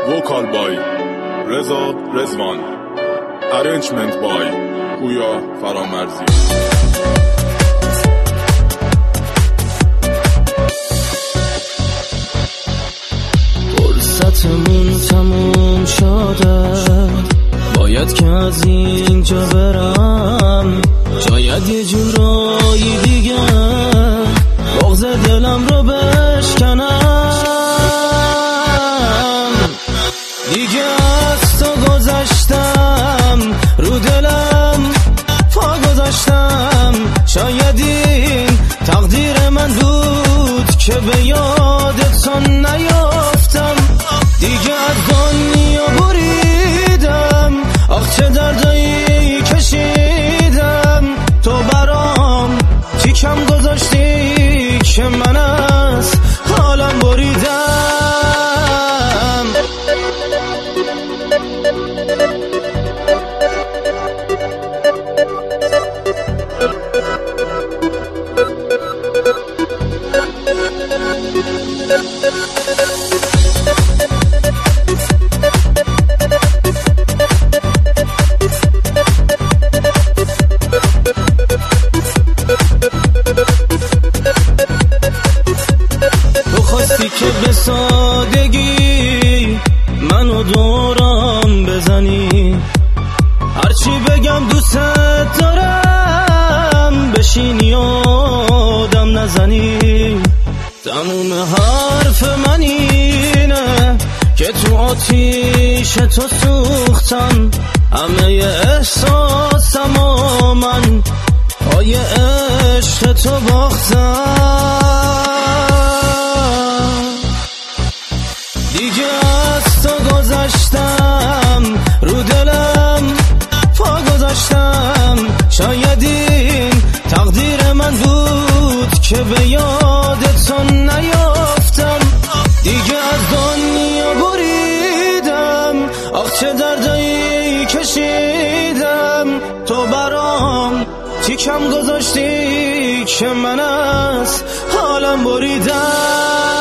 Vocal by Reza Rezvan. Arrangement by Puya Faramarzi. فرصتمون تموم شده، باید که از اینجا برم. شاید یه جورایی دیگه بغض دلم رو بشکنم. دیگه از تو گذشتم، رو دلم پا گذاشتم. شاید این تقدیر من بود که به یادتون نیافتم. دیگه از دنیا بریدم، آخ چه دردایی کشیدم. تو برام تیکم گذاشتی که من از حالم بریدم. که به سادگی منو دورم بزنی، هرچی بگم دوست دارم بشینی آدم نزنی. تموم حرف من اینه که تو آتیش تو سوختم. همه احساسم و من پای عشق تو باختم. دیگه از تو گذشتم، رو دلم پا گذاشتم. شاید این تقدیر من بود که به یادتون نیافتم. دیگه از دنیا بریدم، آخ چه دردایی کشیدم. تو برام تیکم گذاشتی که من از حالم بریدم.